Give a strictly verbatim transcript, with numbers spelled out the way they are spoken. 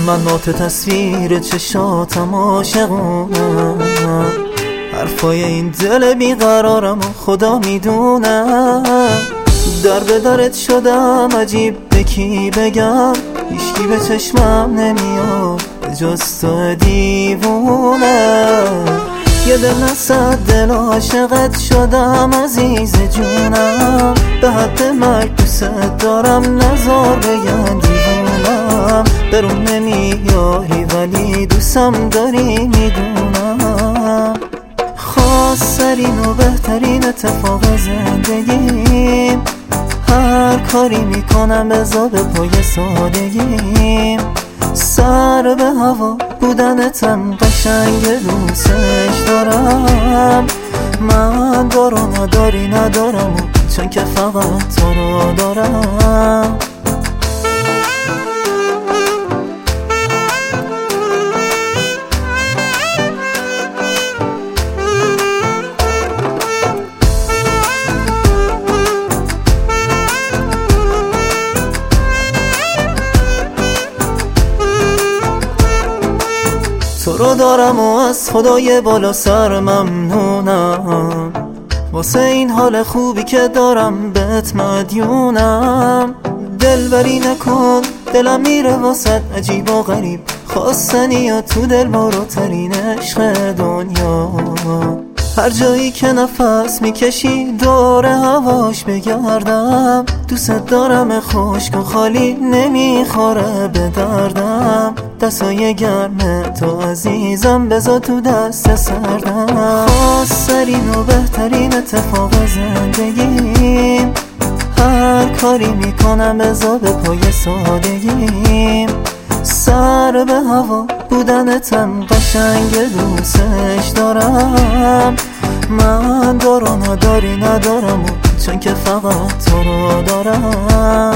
من نوت تصویر چشاتم عاشقونم، حرفای این دل بیقرارم و خدا میدونم. در به درت شدم عجیب به کی بگم، هیچکی به چشمم نمیاد به جز تو دیوونه. یه دل نصد دل عاشقت شدم عزیز جونم، به حد مرگ دوست دارم نزار بگن دیوونم. برون نمیاری ولی دوستم داری میدونم. خواسترین و بهترین اتفاق زندگیم، هر کاری میکنم بذار به پای سادگیم. سر به هوا بودنتم قشنگ دوستش دارم. من دارو نداری ندارم چون که فقط تو رو دارم. تو رو دارم و از خدای بالا سر ممنونم، واسه این حال خوبی که دارم بهت مدیونم. دلبری نکن دلم میره واسه عجیب و غریب، خواستنی یا تو دل بالاترین عشق دنیا. هر جایی که نفس میکشی دور هواش بگردم، دوست دارم خشک و خالی نمیخوره به دردم. دستای گرم تو عزیزم بذار تو دست سردم. خواسترین و بهترین اتفاق زندگیم، هر کاری میکنم بذار به پای سادگیم. سر به هوا بودنتم قشنگ دوستش دارم. من دارو نداری ندارم چون که فقط تو رو دارم.